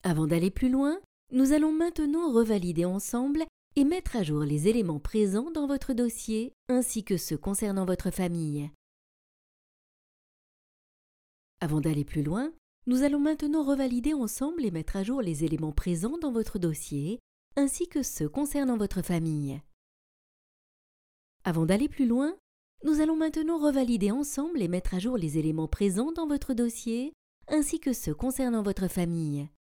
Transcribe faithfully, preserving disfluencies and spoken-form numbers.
Avant d'aller plus loin, nous allons maintenant revalider ensemble et mettre à jour les éléments présents dans votre dossier ainsi que ceux concernant votre famille. Avant d'aller plus loin, nous allons maintenant revalider ensemble et mettre à jour les éléments présents dans votre dossier ainsi que ceux concernant votre famille. Avant d'aller plus loin, nous allons maintenant revalider ensemble et mettre à jour les éléments présents dans votre dossier ainsi que ceux concernant votre famille.